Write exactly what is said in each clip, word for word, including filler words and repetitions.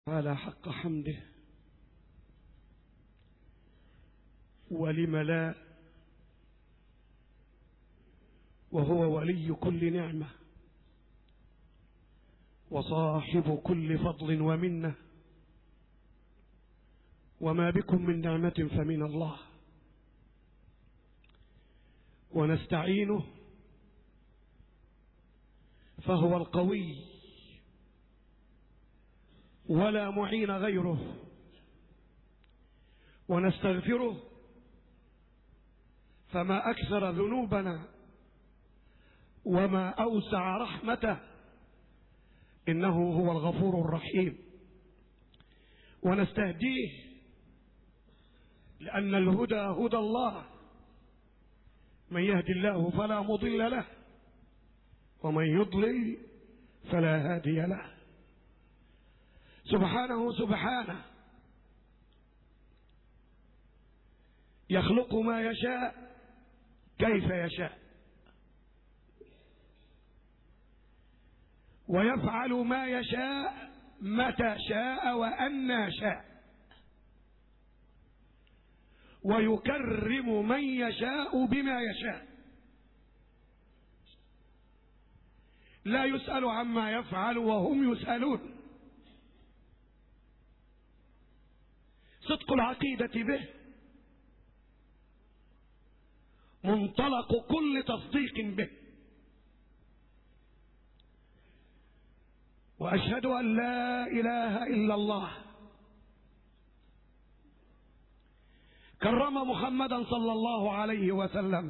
على حق حمده، ولم لا، وهو ولي كل نعمة وصاحب كل فضل ومنة، وما بكم من نعمة فمن الله، ونستعينه فهو القوي ولا معين غيره، ونستغفره فما أكثر ذنوبنا وما أوسع رحمته، إنه هو الغفور الرحيم. ونستهديه لأن الهدى هدى الله، من يهدي الله فلا مضل له، ومن يضلل فلا هادي له. سبحانه سبحانه يخلق ما يشاء كيف يشاء، ويفعل ما يشاء متى شاء وأنى شاء، ويكرم من يشاء بما يشاء، لا يسأل عما يفعل وهم يسألون. صدق العقيدة به منطلق كل تصديق به، وأشهد أن لا إله إلا الله كرم محمدا صلى الله عليه وسلم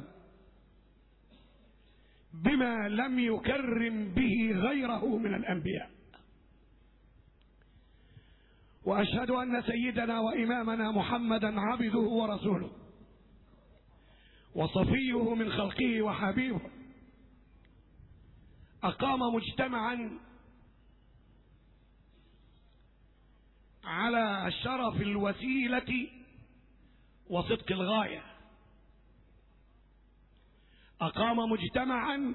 بما لم يكرم به غيره من الأنبياء، وأشهد أن سيدنا وإمامنا محمدا عبده ورسوله وصفيه من خلقه وحبيبه، أقام مجتمعا على شرف الوسيلة وصدق الغاية، أقام مجتمعا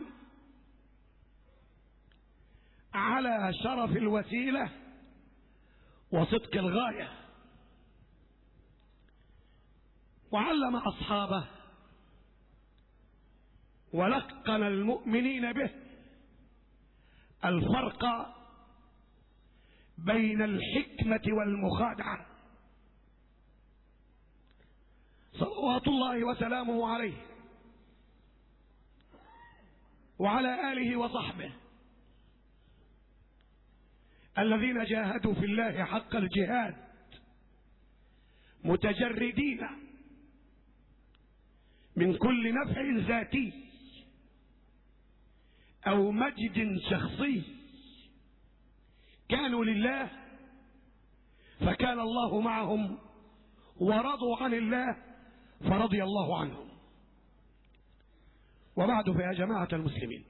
على شرف الوسيلة وصدق الغاية، وعلم أصحابه ولقن المؤمنين به الفرق بين الحكمة والمخادعة، صلوات الله وسلامه عليه وعلى آله وصحبه الذين جاهدوا في الله حق الجهاد، متجردين من كل نفع ذاتي أو مجد شخصي، كانوا لله فكان الله معهم، ورضوا عن الله فرضي الله عنهم. وبعد فيا جماعة المسلمين،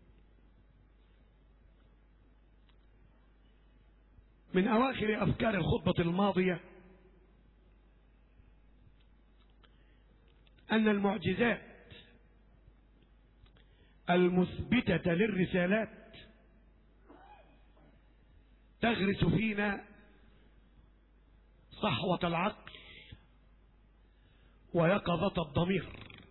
من أواخر أفكار الخطبة الماضية أن المعجزات المثبتة للرسالات تغرس فينا صحوة العقل ويقظة الضمير،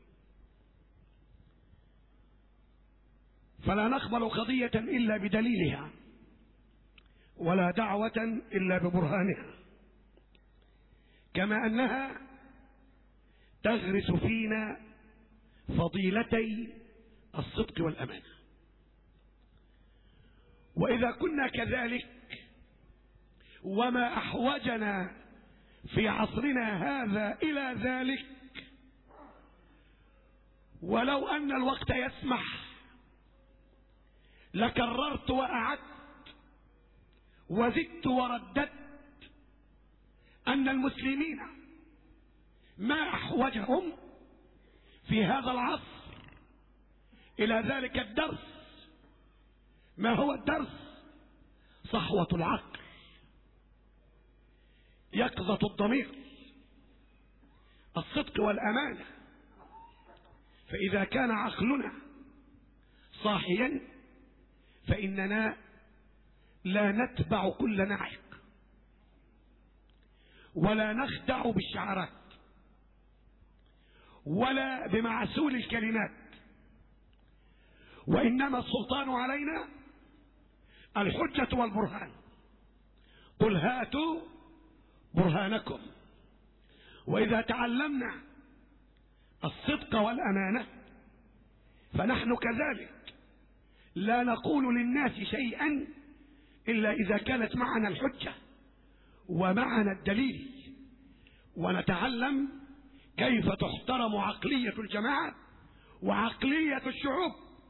فلا نقبل قضية إلا بدليلها، ولا دعوة إلا ببرهانها، كما أنها تغرس فينا فضيلتي الصدق والأمانة. وإذا كنا كذلك، وما أحوجنا في عصرنا هذا إلى ذلك، ولو أن الوقت يسمح لكررت وأعدت وزدت ورددت أن المسلمين ما أحوجهم في هذا العصر إلى ذلك الدرس. ما هو الدرس؟ صحوة العقل، يقظة الضمير، الصدق والأمانة. فإذا كان عقلنا صاحيا فإننا لا نتبع كل ناعق، ولا نخدع بالشعارات ولا بمعسول الكلمات، وإنما السلطان علينا الحجة والبرهان. قل هاتوا برهانكم. وإذا تعلمنا الصدق والأمانة فنحن كذلك لا نقول للناس شيئا إلا إذا كانت معنا الحجة ومعنا الدليل، ونتعلم كيف تحترم عقلية الجماعة وعقلية الشعوب.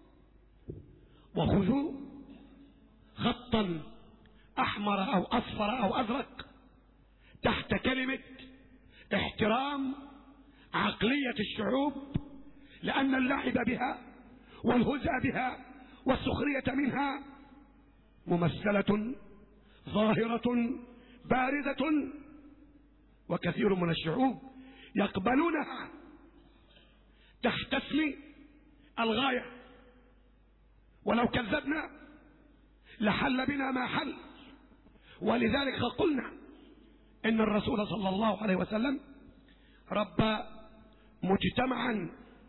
وخذوا خطا أحمر أو أصفر أو أزرق تحت كلمة احترام عقلية الشعوب، لأن اللعب بها والهزء بها والسخرية منها ممثلة ظاهرة باردة، وكثير من الشعوب يقبلونها تحت اسم الغاية، ولو كذبنا لحل بنا ما حل. ولذلك قلنا إن الرسول صلى الله عليه وسلم ربى مجتمعا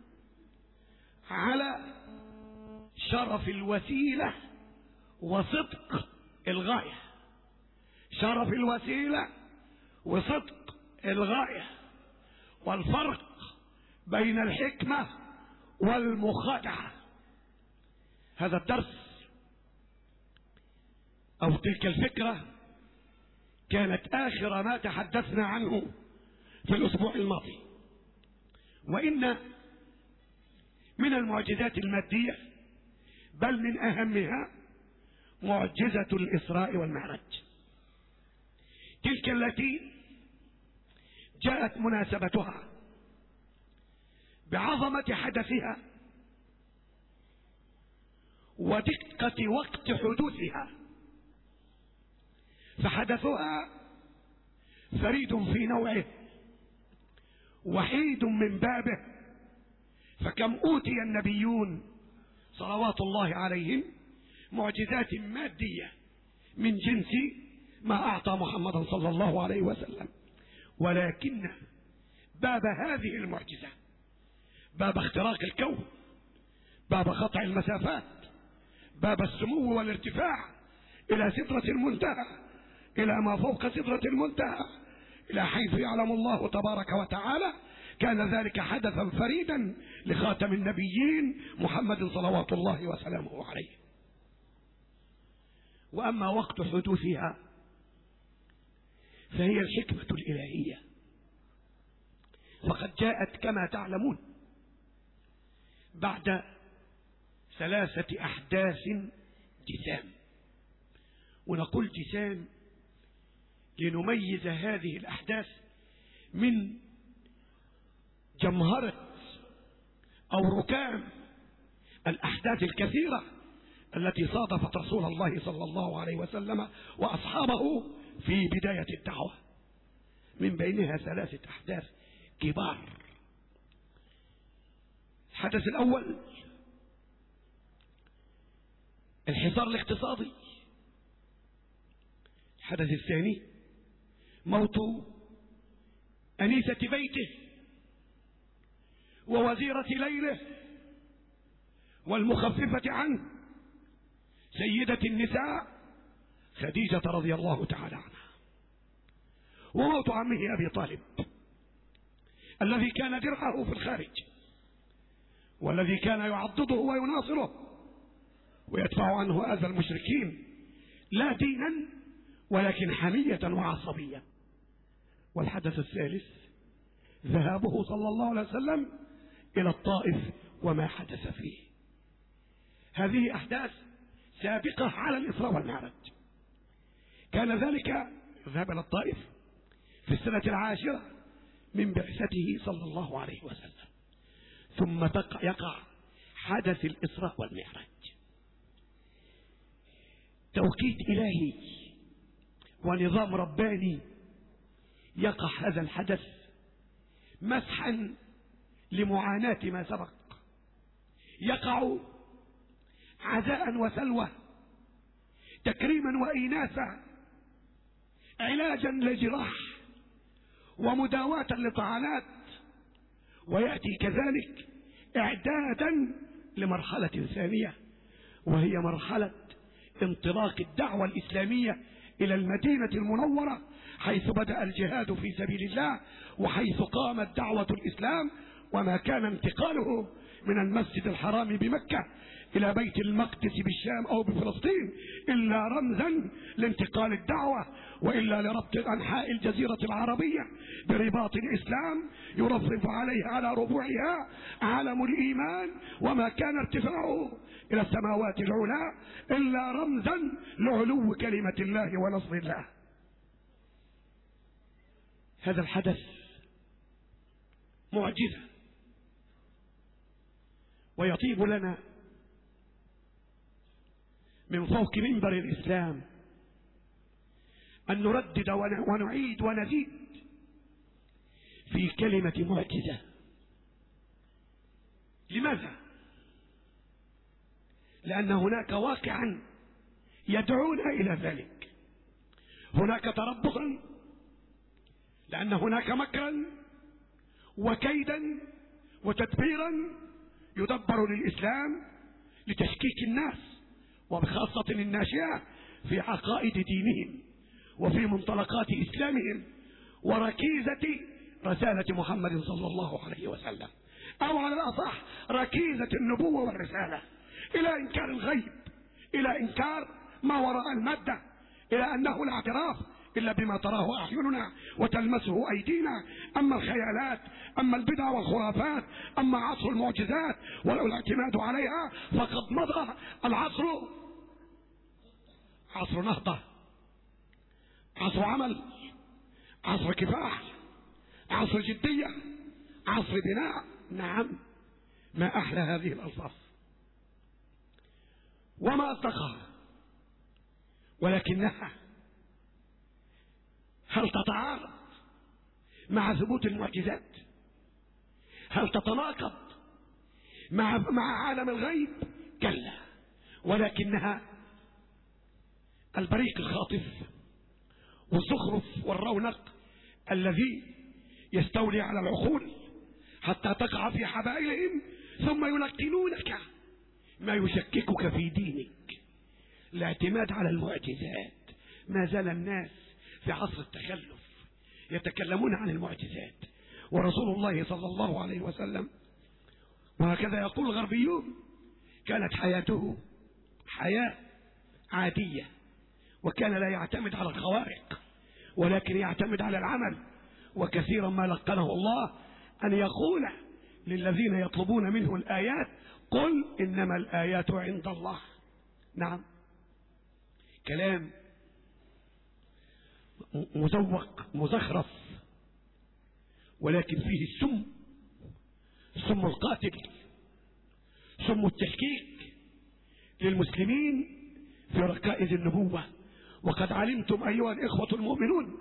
على شرف الوسيلة وصدق الغاية. شرف الوسيلة وصدق الغاية، والفرق بين الحكمة والمخادعة. هذا الدرس أو تلك الفكرة كانت آخر ما تحدثنا عنه في الأسبوع الماضي. وإن من المعجزات المادية بل من أهمها معجزة الإسراء والمعراج، تلك التي جاءت مناسبتها بعظمة حدثها ودقة وقت حدوثها. فحدثها فريد في نوعه وحيد من بابه، فكم أوتي النبيون صلوات الله عليهم معجزات مادية من جنس ما أعطى محمد صلى الله عليه وسلم، ولكن باب هذه المعجزة، باب اختراق الكون، باب قطع المسافات، باب السمو والارتفاع إلى سدرة المنتهى، إلى ما فوق سدرة المنتهى، إلى حيث يعلم الله تبارك وتعالى، كان ذلك حدثا فريدا لخاتم النبيين محمد صلوات الله وسلامه عليه. وأما وقت حدوثها فهي الحكمة الإلهية، فقد جاءت كما تعلمون بعد ثلاثة أحداث جسام. ونقول جسام لنميز هذه الأحداث من جمهرة أو ركام الأحداث الكثيرة التي صادفت رسول الله صلى الله عليه وسلم وأصحابه في بداية الدعوة، من بينها ثلاثة أحداث كبار. الحدث الأول الحصار الاقتصادي. الحدث الثاني موت أنيسة بيته ووزيرة ليله والمخففة عنه سيدة النساء خديجة رضي الله تعالى عنها، وموت عمه أبي طالب الذي كان درعه في الخارج، والذي كان يعضده ويناصره ويدفع عنه أذى المشركين، لا دينا ولكن حمية وعصبية. والحدث الثالث ذهابه صلى الله عليه وسلم إلى الطائف وما حدث فيه. هذه أحداث سابقة على الإسراء والمعراج. كان ذلك ذهاب إلى الطائف في السنة العاشرة من بعثته صلى الله عليه وسلم، ثم يقع حدث الإسراء والمعراج. توقيت إلهي ونظام رباني، يقع هذا الحدث مسحا لمعاناة ما سبق، يقع عزاء وسلوى، تكريما وإيناسا، علاجا لجراح ومداواة لطعنات، ويأتي كذلك إعدادا لمرحلة ثانية، وهي مرحلة انطلاق الدعوة الإسلامية إلى المدينة المنورة، حيث بدأ الجهاد في سبيل الله، وحيث قامت دعوة الإسلام، وما كان انتقاله من المسجد الحرام بمكة إلى بيت المقدس بالشام أو بفلسطين إلا رمزا لانتقال الدعوة، وإلا لربط أنحاء الجزيرة العربية برباط الإسلام يرفرف عليها على ربوعها علم الإيمان، وما كان ارتفاعه إلى السماوات العلى إلا رمزا لعلو كلمة الله ونصر الله. هذا الحدث معجزة، ويطيب لنا من فوق منبر الإسلام أن نردد ونعيد ونزيد في كلمة معجزة. لماذا؟ لأن هناك واقعا يدعونا إلى ذلك، هناك تربصا، لأن هناك مكرا وكيدا وتدبيرا يدبر للإسلام لتشكيك الناس، وبخاصة الناشئة في عقائد دينهم وفي منطلقات إسلامهم وركيزة رسالة محمد صلى الله عليه وسلم، أو على الأصح ركيزة النبوة والرسالة، إلى إنكار الغيب، إلى إنكار ما وراء المادة، إلى أنه الاعتراف إلا بما تراه أعيننا وتلمسه أيدينا. أما الخيالات، أما البدع والخرافات، أما عصر المعجزات ولو الاعتماد عليها فقد مضى العصر، عصر نهضة، عصر عمل، عصر كفاح، عصر جدية، عصر بناء. نعم، ما أحلى هذه الألفاظ وما أصدقها، ولكنها هل تتعارض مع ثبوت المعجزات؟ هل تتناقض مع مع عالم الغيب؟ كلا، ولكنها البريق الخاطف والزخرف والرونق الذي يستولي على العقول حتى تقع في حبائلهم، ثم يلقنونك ما يشككك في دينك. الاعتماد على المعجزات، ما زال الناس في عصر التخلف يتكلمون عن المعجزات، ورسول الله صلى الله عليه وسلم، وهكذا يقول الغربيون، كانت حياته حياة عادية، وكان لا يعتمد على الخوارق ولكن يعتمد على العمل. وكثيرا ما لقنه الله أن يقول للذين يطلبون منه الآيات: قل إنما الآيات عند الله. نعم، كلام مزوق مزخرف، ولكن فيه السم، سم القاتل، سم التشكيك للمسلمين في ركائز النبوة. وقد علمتم أيها الإخوة المؤمنون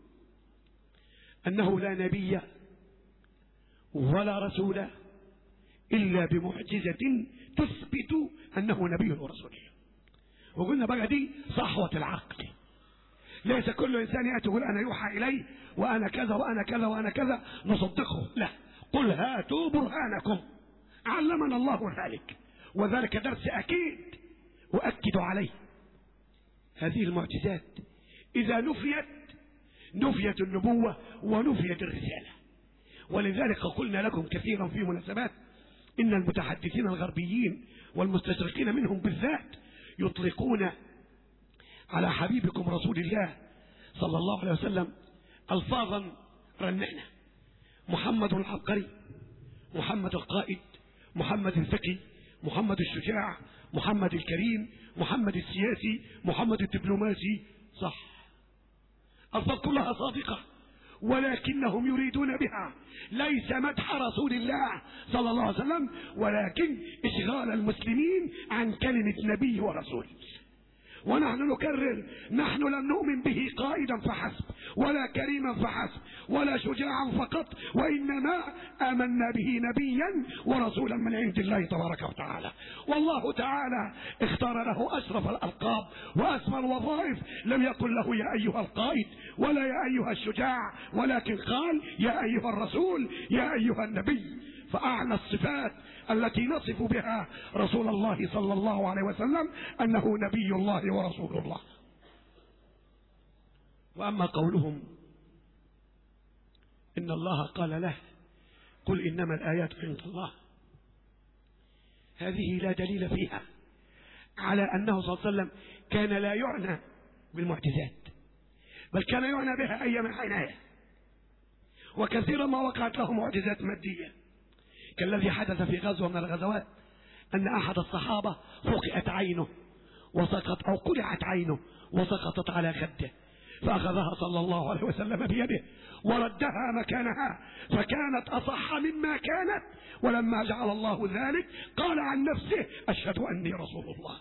أنه لا نبي ولا رسول إلا بمعجزة تثبت أنه نبي ورسول. وقلنا بقى دي صحوة العقل، ليس كل إنسان يأتي يقول أنا يوحى إلي وأنا كذا وأنا كذا وأنا كذا نصدقه، لا، قل هاتوا برهانكم، علمنا الله ذلك، وذلك درس أكيد أؤكد عليه. هذه المعجزات إذا نفيت نفيت النبوة ونفيت الرسالة. ولذلك قلنا لكم كثيرا في مناسبات إن المتحدثين الغربيين والمستشرقين منهم بالذات يطلقون على حبيبكم رسول الله صلى الله عليه وسلم ألفاظا رنانة: محمد العبقري، محمد القائد، محمد الذكي، محمد الشجاع، محمد الكريم، محمد السياسي، محمد الدبلوماسي. صح، ألفاظ كلها صادقة، ولكنهم يريدون بها ليس مدح رسول الله صلى الله عليه وسلم، ولكن إشغال المسلمين عن كلمة نبي ورسول. ونحن نكرر: نحن لم نؤمن به قائدا فحسب، ولا كريما فحسب ولا شجاعا فقط، وإنما آمنا به نبيا ورسولا من عند الله تبارك وتعالى. والله تعالى اختار له أشرف الألقاب وأسمى الوظائف، لم يقل له يا أيها القائد ولا يا أيها الشجاع، ولكن قال يا أيها الرسول يا أيها النبي. فأعلى الصفات التي نصف بها رسول الله صلى الله عليه وسلم أنه نبي الله ورسول الله. وأما قولهم إن الله قال له قل إنما الآيات عند الله، هذه لا دليل فيها على أنه صلى الله عليه وسلم كان لا يعنى بالمعجزات، بل كان يعنى بها أيام عناية. وكثيرا ما وقعت له معجزات مادية، كالذي حدث في غزوة من الغزوات أن أحد الصحابة فقئت عينه وسقط أو قلعت عينه وسقطت على خده، فأخذها صلى الله عليه وسلم بيده وردها مكانها فكانت أصح مما كانت. ولما جعل الله ذلك قال عن نفسه أشهد أني رسول الله.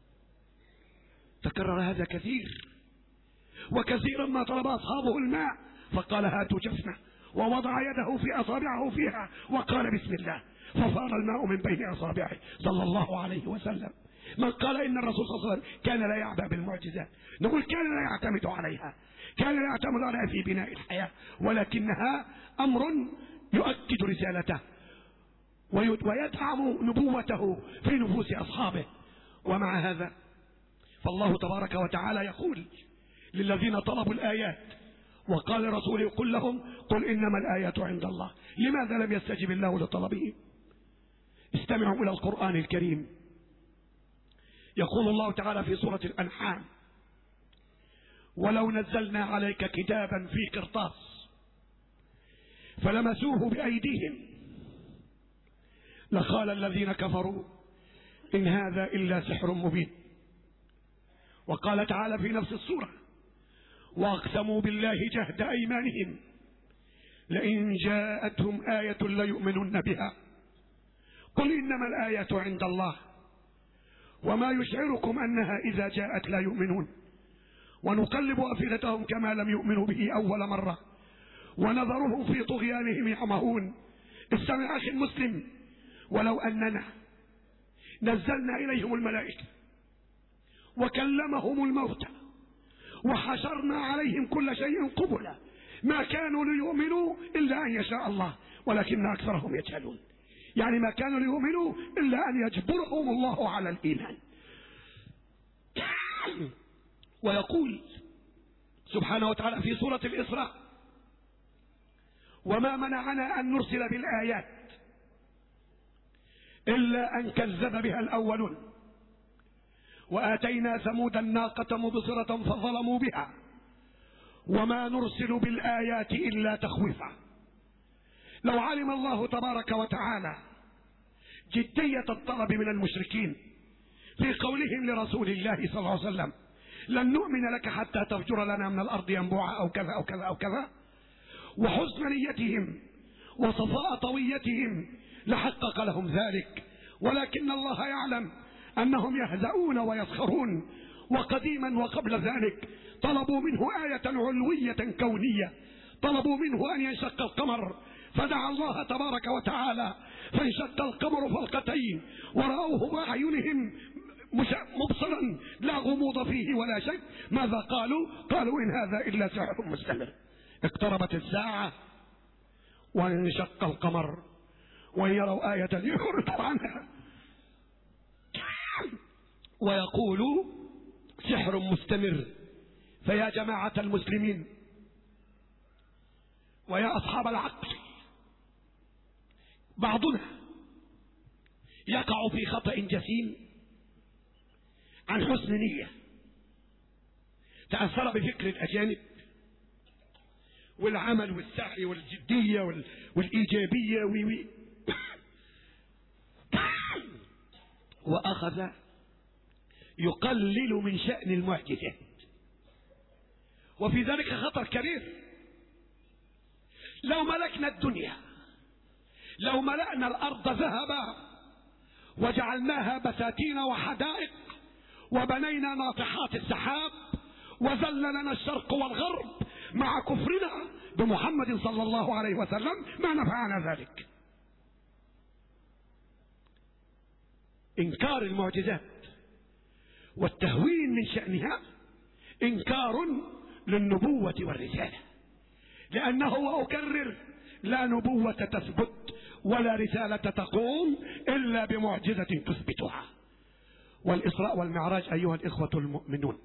تكرر هذا كثير. وكثيرا ما طلب أصحابه الماء فقال هاتوا جفنة، ووضع يده في أصابعه فيها وقال بسم الله، فصار الماء من بين أصابعه صلى الله عليه وسلم. من قال إن الرسول صلى الله عليه وسلم كان لا يعبأ بالمعجزات، نقول كان لا يعتمد عليها، كان لا يعتمد عليها في بناء الحياة، ولكنها أمر يؤكد رسالته ويدعم نبوته في نفوس أصحابه. ومع هذا فالله تبارك وتعالى يقول للذين طلبوا الآيات وقال رسوله قل لهم قل إنما الآيات عند الله. لماذا لم يستجب الله لطلبهم؟ استمعوا إلى القرآن الكريم. يقول الله تعالى في سورة الأنعام ولو نزلنا عليك كتابا في قرطاس فلمسوه بأيديهم لقال الذين كفروا إن هذا إلا سحر مبين. وقال تعالى في نفس السورة وأقسموا بالله جهد أيمانهم لئن جاءتهم آية ليؤمنن بها قل إنما الآيات عند الله وما يشعركم أنها إذا جاءت لا يؤمنون ونقلب أفئدتهم كما لم يؤمنوا به أول مرة ونذرهم في طغيانهم يعمهون. استمع أخي المسلم، ولو أننا نزلنا إليهم الملائكة وكلمهم الموتى وحشرنا عليهم كل شيء قبلا ما كانوا ليؤمنوا إلا أن يشاء الله ولكن أكثرهم يجهلون. يعني ما كانوا ليؤمنوا إلا أن يجبرهم الله على الإيمان. ويقول سبحانه وتعالى في سورة الإسراء وما منعنا أن نرسل بالآيات إلا أن كذب بها الأولون وآتينا ثمود الناقة مبصرة فظلموا بها وما نرسل بالآيات إلا تخويفا. لو علم الله تبارك وتعالى جدية الطلب من المشركين في قولهم لرسول الله صلى الله عليه وسلم لن نؤمن لك حتى تفجر لنا من الأرض ينبوعا أو كذا أو كذا أو كذا، وحسن نيتهم وصفاء طويتهم لحقق لهم ذلك، ولكن الله يعلم أنهم يهزؤون ويسخرون. وقديما وقبل ذلك طلبوا منه آية علوية كونية، طلبوا منه أن ينشق القمر فدعا الله تبارك وتعالى فانشق القمر فلقتين ورأوه بأعينهم مبصرا لا غموض فيه ولا شك. ماذا قالوا؟ قالوا إن هذا إلا سحر مستمر. اقتربت الساعة وانشق القمر وإن يروا آية يعرضوا عنها ويقولوا سحر مستمر. فيا جماعة المسلمين ويا أصحاب العقل، بعضنا يقع في خطأ جسيم عن حسن نية، تأثر بفكر الأجانب والعمل والسعي والجدية والإيجابية وي وي وأخذ يقلل من شأن المعجزات، وفي ذلك خطر كبير. لو ملكنا الدنيا، لو ملأنا الأرض ذهبا وجعلناها بساتين وحدائق وبنينا ناطحات السحاب وذللنا الشرق والغرب مع كفرنا بمحمد صلى الله عليه وسلم ما نفعنا ذلك. إنكار المعجزات والتهوين من شأنها إنكار للنبوة والرسالة، لأنه وأكرر لا نبوة تثبت ولا رسالة تقوم إلا بمعجزة تثبتها. والإسراء والمعراج أيها الإخوة المؤمنون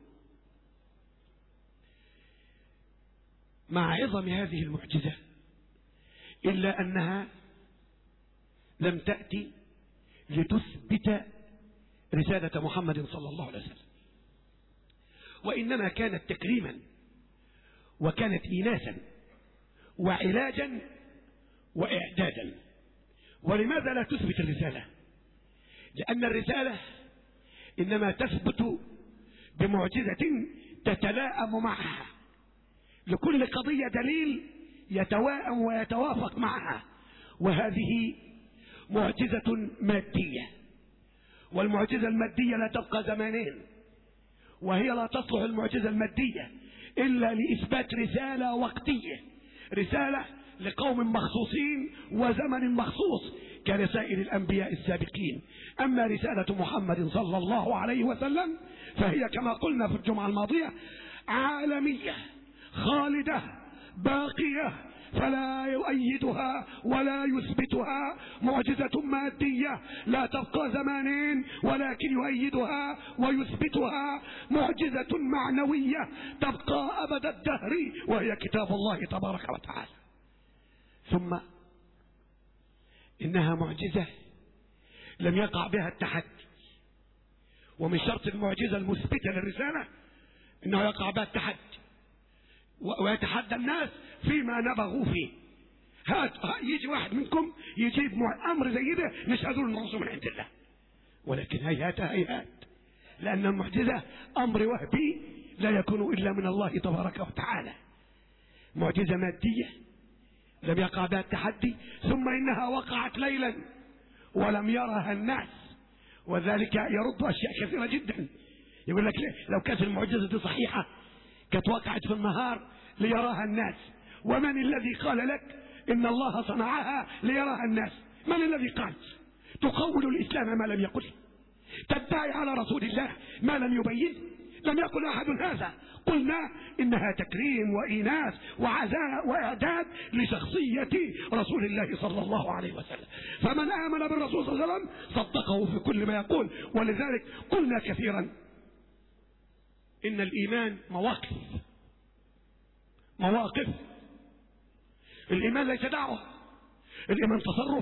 مع عظم هذه المعجزة إلا أنها لم تأتي لتثبت رسالة محمد صلى الله عليه وسلم، وإنما كانت تكريما وكانت إيناسا وعلاجا وإعدادا. ولماذا لا تثبت الرسالة؟ لأن الرسالة إنما تثبت بمعجزة تتلائم معها، لكل قضية دليل يتوائم ويتوافق معها، وهذه معجزة مادية، والمعجزة المادية لا تبقى زمانين، وهي لا تصلح المعجزة المادية إلا لإثبات رسالة وقتية، رسالة لقوم مخصوصين وزمن مخصوص كرسائل الأنبياء السابقين. أما رسالة محمد صلى الله عليه وسلم فهي كما قلنا في الجمعة الماضية عالمية خالدة باقية، فلا يؤيدها ولا يثبتها معجزة مادية لا تبقى زمانين، ولكن يؤيدها ويثبتها معجزة معنوية تبقى أبد الدهر، وهي كتاب الله تبارك وتعالى. ثم إنها معجزة لم يقع بها التحدي، ومن شرط المعجزة المثبتة للرسالة إنه يقع بها التحدي ويتحدى الناس فيما نبغوا فيه. هات يجي واحد منكم يجيب أمر زي ده نشهدوا الرسول من عند الله، ولكن هيهات هيهات، لأن المعجزة أمر وهبي لا يكون إلا من الله تبارك وتعالى. معجزة مادية لم يقع بها التحدي، ثم إنها وقعت ليلا ولم يرها الناس، وذلك يرد أشياء كثيرة جدا. يقول لك لو كانت المعجزة دي صحيحة كانت وقعت في النهار ليراها الناس، ومن الذي قال لك إن الله صنعها ليراها الناس؟ من الذي قال؟ تقول الإسلام ما لم يقل، تدعي على رسول الله ما لم يبين، لم يقل أحد هذا. قلنا إنها تكريم وإيناس وعزاء وإعداد لشخصية رسول الله صلى الله عليه وسلم، فمن آمن بالرسول صلى الله عليه وسلم صدقه في كل ما يقول. ولذلك قلنا كثيرا إن الإيمان مواقف مواقف الإيمان ليس دعوة، الإيمان تصرف.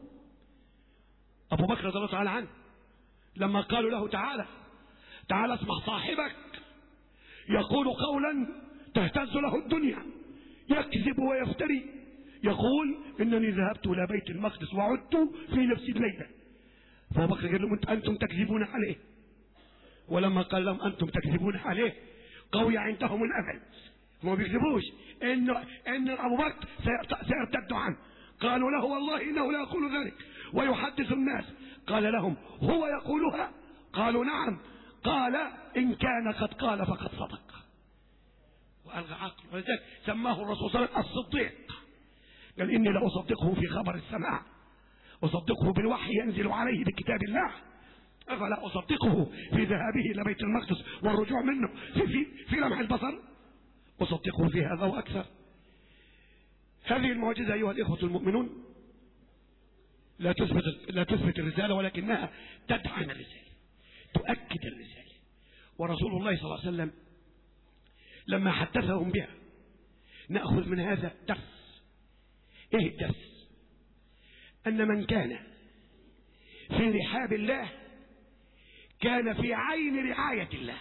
أبو بكر رضي الله تعالى عنه لما قالوا له تعالى تعالى اسمع صاحبك يقول قولا تهتز له الدنيا، يكذب ويفتري، يقول إنني ذهبت إلى بيت المقدس وعدت في نفس الليلة. فأبو بكر قال لهم أنتم تكذبون عليه، ولما قال لهم أنتم تكذبون عليه قوي عندهم الأمل، ما بيكذبوش إن إن أبو بكر سيرتد عنه. قالوا له والله إنه لا يقول ذلك ويحدث الناس. قال لهم هو يقولها؟ قالوا نعم. قال إن كان قد قال فقد صدق وألغى عقل. ولذلك سماه الرسول صلى الله عليه وسلم الصديق، قال إني لأصدقه في خبر السماع، أصدقه بالوحي ينزل عليه بكتاب الله، أفلا أصدقه في ذهابه إلى بيت المقدس والرجوع منه في, في, في لمح البصر؟ أصدقه في هذا وأكثر. هذه المعجزة أيها الإخوة المؤمنون لا تثبت لا تثبت الرسالة، ولكنها تدعم الرسالة، تؤكد الرسالة. ورسول الله صلى الله عليه وسلم لما حدثهم بها نأخذ من هذا درس. إيه الدرس؟ أن من كان في رحاب الله كان في عين رعاية الله،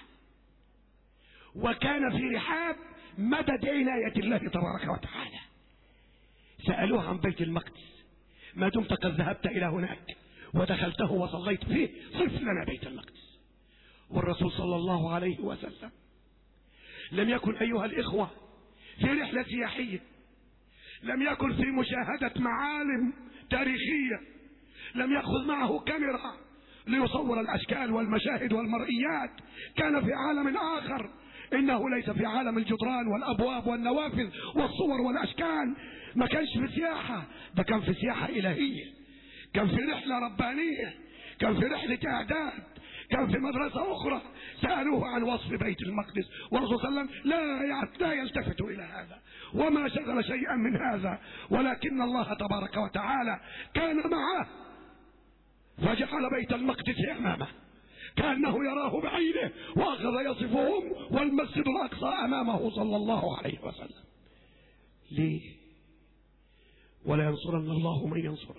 وكان في رحاب مدد عناية الله تبارك وتعالى. سألوه عن بيت المقدس، ما دمت قد ذهبت إلى هناك ودخلته وصليت فيه صف لنا بيت المقدس. والرسول صلى الله عليه وسلم لم يكن أيها الإخوة في رحلة سياحية، لم يكن في مشاهدة معالم تاريخية، لم يأخذ معه كاميرا ليصور الأشكال والمشاهد والمرئيات، كان في عالم آخر إنه ليس في عالم الجدران والأبواب والنوافذ والصور والأشكال. ما كانش في سياحة، ده كان في سياحة إلهية، كان في رحلة ربانية، كان في رحلة إعداد، كان في مدرسة أخرى. سألوه عن وصف بيت المقدس والرسول صلى الله عليه وسلم لا لا يلتفت إلى هذا وما شغل شيئا من هذا، ولكن الله تبارك وتعالى كان معه فجعل بيت المقدس أمامه كأنه يراه بعينه، وأخذ يصفهم والمسجد الأقصى أمامه صلى الله عليه وسلم. ليه؟ ولا ينصرن الله من ينصره،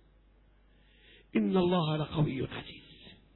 إن الله لقوي عزيز.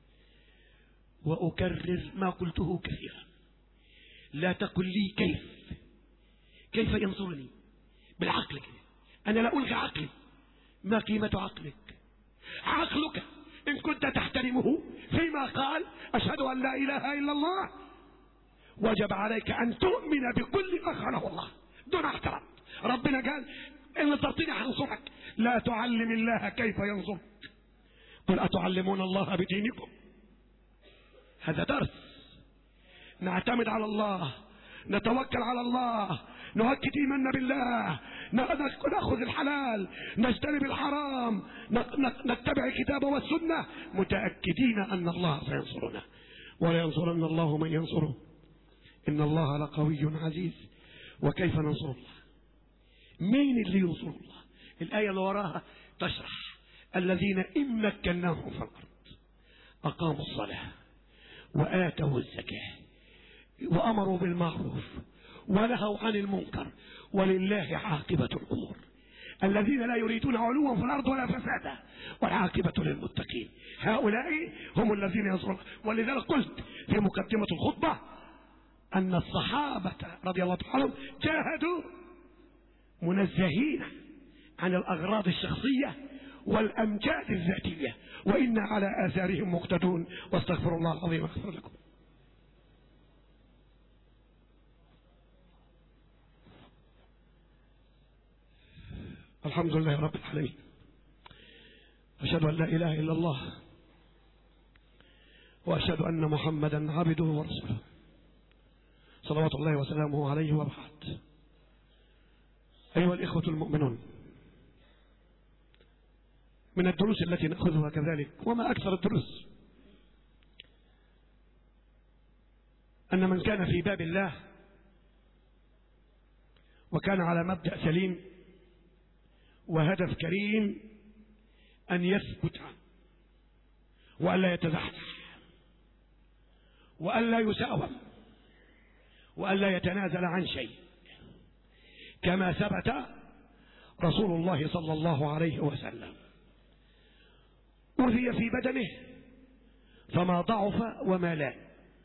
وأكرر ما قلته كثيرا، لا تقل لي كيف كيف ينصرني بالعقل كده. أنا لا ألغي عقلي، ما قيمة عقلك؟ عقلك إن كنت تحترمه فيما قال أشهد أن لا إله إلا الله، وجب عليك أن تؤمن بكل ما قاله الله دون احترام. ربنا قال إن تعطيني هنصرك، لا تعلم الله كيف ينصرك، قل أتعلمون الله بدينكم. هذا درس. نعتمد على الله، نتوكل على الله، نؤكد إيماننا بالله، نأخذ الحلال، نجتنب الحرام، نتبع الكتاب والسنة متأكدين أن الله سينصرنا، ولا ينصرن الله من ينصره، إن الله لقوي عزيز. وكيف ننصر الله؟ مين اللي ينصر الله؟ الآية اللي وراها تشرح الذين إن مكناهم في الأرض أقاموا الصلاة وآتوا الزكاة وأمروا بالمعروف ونهوا عن المنكر ولله عاقبة الأمور. الذين لا يريدون علوا في الأرض ولا فسادا والعاقبة للمتقين، هؤلاء هم الذين ينصرون. ولذلك قلت في مقدمة الخطبة أن الصحابة رضي الله عنهم جاهدوا منزهين عن الأغراض الشخصية والأمجاد الذاتية، وإنا على آثارهم مقتدون. واستغفر الله العظيم واغفر لكم. الحمد لله رب العالمين، أشهد أن لا إله إلا الله، وأشهد أن محمدا عبده ورسوله صلوات الله وسلامه عليه. وبعد، أيها الإخوة المؤمنون، من الدروس التي نأخذها كذلك وما أكثر الدروس أن من كان في باب الله وكان على مبدأ سليم وهدف كريم أن يثبت وألا يتزحزح وألا يساوم وألا يتنازل عن شيء، كما ثبت رسول الله صلى الله عليه وسلم أوذي في بدنه فما ضعف وما لان،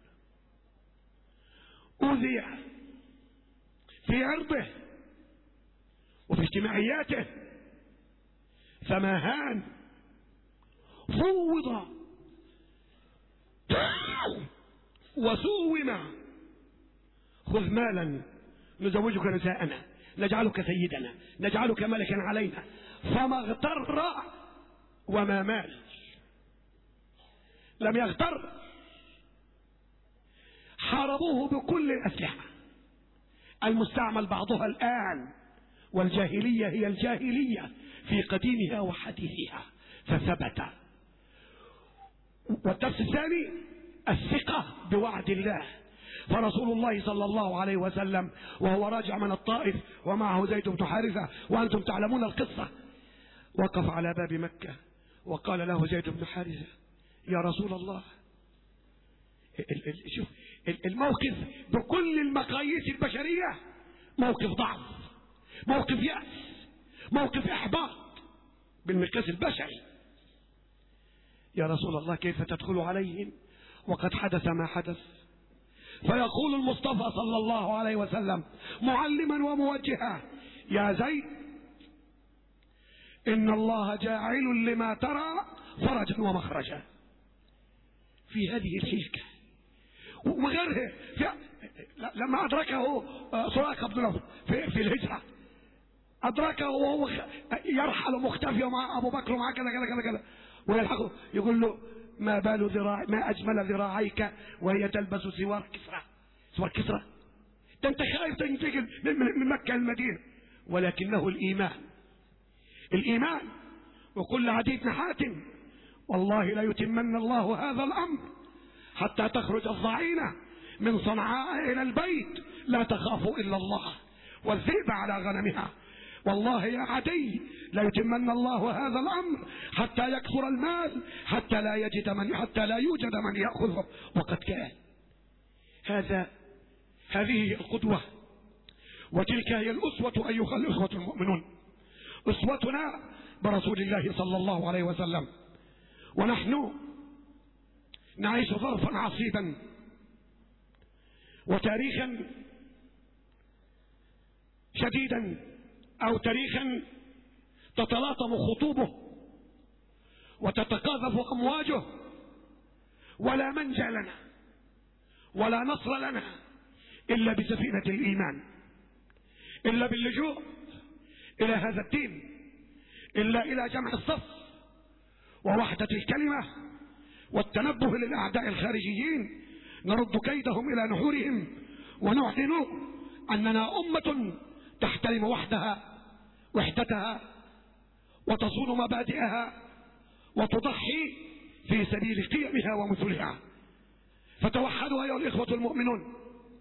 أوذي في عرضه وفي اجتماعياته فما هان، فوض وسوم. خذ مالا نزوجك نساءنا، نجعلك سيدنا، نجعلك ملكا علينا، فما اغتر وما مال. لم يغتر، حاربوه بكل الأسلحة المستعمل بعضها الآن، والجاهلية هي الجاهلية في قديمها وحديثها، فثبت. والدرس الثاني الثقة بوعد الله. فرسول الله صلى الله عليه وسلم وهو راجع من الطائف ومعه زيد بن حارثة وأنتم تعلمون القصة، وقف على باب مكة وقال له زيد بن حارثة يا رسول الله، شوف الموقف بكل المقاييس البشرية موقف ضعف، موقف يأس، موقف إحباط بالمقياس البشري. يا رسول الله كيف تدخل عليهم وقد حدث ما حدث؟ فيقول المصطفى صلى الله عليه وسلم معلما وموجها يا زيد إن الله جاعل لما ترى فرجا ومخرجا. في هذه الحلكة وغيرها، لما أدركه سراقة بن نوفل في, في الهجرة، أدركه وهو يرحل مختفي مع أبو بكر ومع كذا كذا كذا كذا، ويلحقه يقول له ما بال ذراع ما أجمل ذراعيك وهي تلبس سوار كسرى. سوى كسرى، ده انت خايف تنتقل من مكة المدينة، ولكنه الإيمان. الإيمان. وكل عدي بن حاتم والله لا يتمن الله هذا الأمر حتى تخرج الضعينة من صنعاء إلى البيت لا تخاف إلا الله والذئب على غنمها. والله يا عدي لا يتمن الله هذا الأمر حتى يكثر المال حتى لا يجد من حتى لا يوجد من يأخذه، وقد كان. هذا هذه هي القدوة وتلك هي الأسوة أيها الإخوة المؤمنون. أسوتنا برسول الله صلى الله عليه وسلم. ونحن نعيش ظرفا عصيبا وتاريخا شديدا، أو تاريخا تتلاطم خطوبه وتتقاذف أمواجه، ولا منجى لنا ولا نصر لنا إلا بسفينة الإيمان، إلا باللجوء إلى هذا الدين، إلا إلى جمع الصف ووحدة الكلمة والتنبه للأعداء الخارجيين، نرد كيدهم إلى نحورهم ونعلن أننا أمة تحترم وحدها وحدتها وتصون مبادئها وتضحي في سبيل قيمها ومثلها. فتوحدوا أيها الإخوة المؤمنون،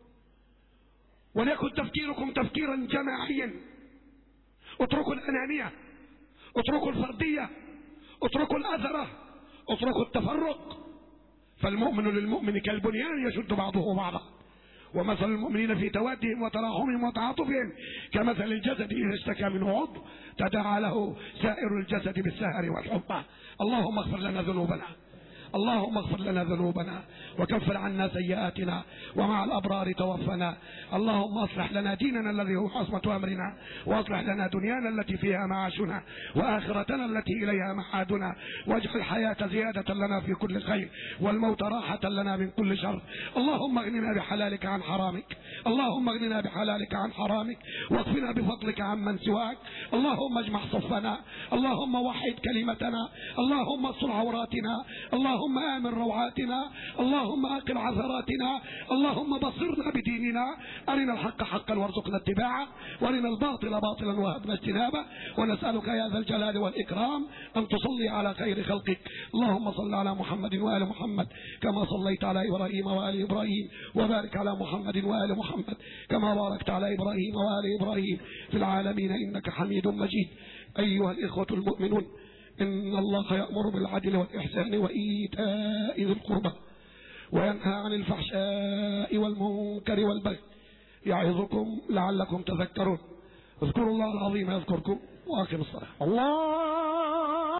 وليكن تفكيركم تفكيرا جماعيا. اتركوا الأنانية، اتركوا الفردية، اتركوا الأثرة، اتركوا التفرق، فالمؤمن للمؤمن كالبنيان يشد بعضه بعضا، ومثل المؤمنين في توادهم وتراحمهم وتعاطفهم كمثل الجسد إذا اشتكى منه عضو تداعى له سائر الجسد بالسهر والحمى. اللهم اغفر لنا ذنوبنا، اللهم اغفر لنا ذنوبنا وكفر عنا سيئاتنا ومع الأبرار توفنا. اللهم اصلح لنا ديننا الذي هو عصمة أمرنا، واصلح لنا دنيانا التي فيها معاشنا، وآخرتنا التي إليها معادنا، واجعل الحياة زيادة لنا في كل خير والموت راحة لنا من كل شر. اللهم اغننا بحلالك عن حرامك، اللهم اغننا بحلالك عن حرامك، واكفنا بفضلك عن من سواك. اللهم اجمع صفنا، اللهم وحد كلمتنا، اللهم استر عوراتنا، اللهم آمن روعاتنا، اللهم أقل عثراتنا، اللهم بصرنا بديننا، أرنا الحق حقا وارزقنا اتباعه، وأرنا الباطل باطلا وهبنا اجتنابه. ونسألك يا ذا الجلال والإكرام أن تصلي على خير خلقك. اللهم صل على محمد وآل محمد كما صليت على إبراهيم وآل إبراهيم، وبارك على محمد وآل محمد كما باركت على إبراهيم وآل إبراهيم في العالمين إنك حميد مجيد. أيها الإخوة المؤمنون، إن الله يأمر بالعدل والإحسان وإيتاء ذي القربى وينهى عن الفحشاء والمنكر والبغي يعظكم لعلكم تذكرون. اذكروا الله العظيم يذكركم وأقيموا الصلاة. الله